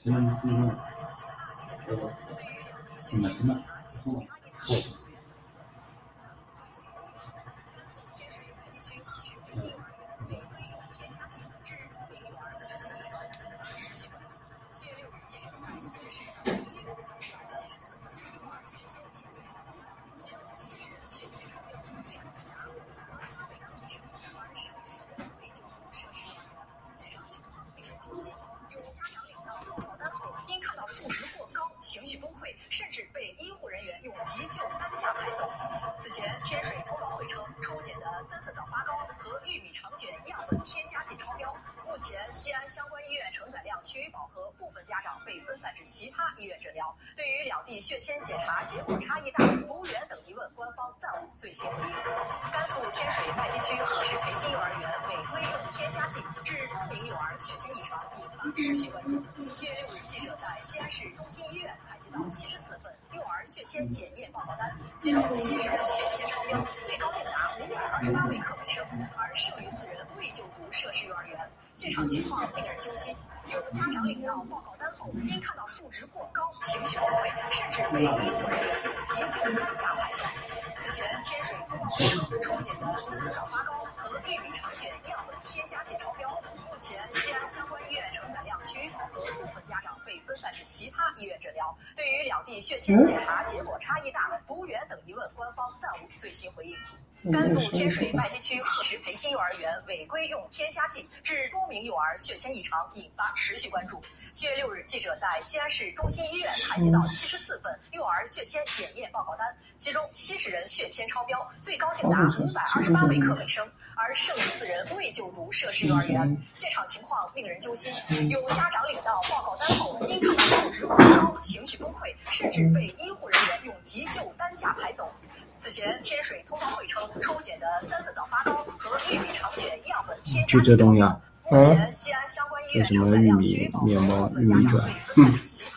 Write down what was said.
数值过高，情绪崩溃，甚至被医护人员用急救担架抬走。此前，天水通报会称，抽检的三色枣发糕和玉米肠卷样本添加剂超标。目前，西安相关医院承载量趋于饱和，部分家长被分散至其他医院诊疗。对于两地血铅检查结果差异大、读远等疑问，官方暂无最新回应。甘肃天水麦积区贺氏培新幼儿园违规用添加剂致多名幼儿血铅异常，引发持续关注。7月6日，记者在西安市中心医院采集到74份幼儿血铅检验报告单，其中70人血铅超标，最高竟达528微克每升，而剩余4人未就读涉事幼儿园。现场情况令人揪心，有家长领到报告单后，因看到数值过高，情绪崩溃，甚至被医护人员用急救担架抬走。此前，天水通报会称，抽检的三色枣发糕和玉米肠卷样本添加剂超标。目前，西安相关医院承载量趋于饱和，部分家长被分散至其他医院诊疗。对于两地血铅检查结果差异大、读远等疑问，官方暂无最新回应。甘肃天水麦积区贺氏培新幼儿园违规用添加剂致多名幼儿血铅异常，引发持续关注。7月6日，记者在西安市中心医院采集到74份幼儿血铅检验报告单，其中70人血铅超标，最高竟达528微克每升，而剩余4人未就读涉事幼儿园。现场情况令人揪心，有家长领到报告单后，因看到数值过高，情绪崩溃，甚至被医护人员用急救担架抬走。此前，天水通报会称，抽检的三色枣发糕和玉米肠卷样本添加剂超标。目前，西安相关医院承载量趋于饱和，部分家长被分散至其他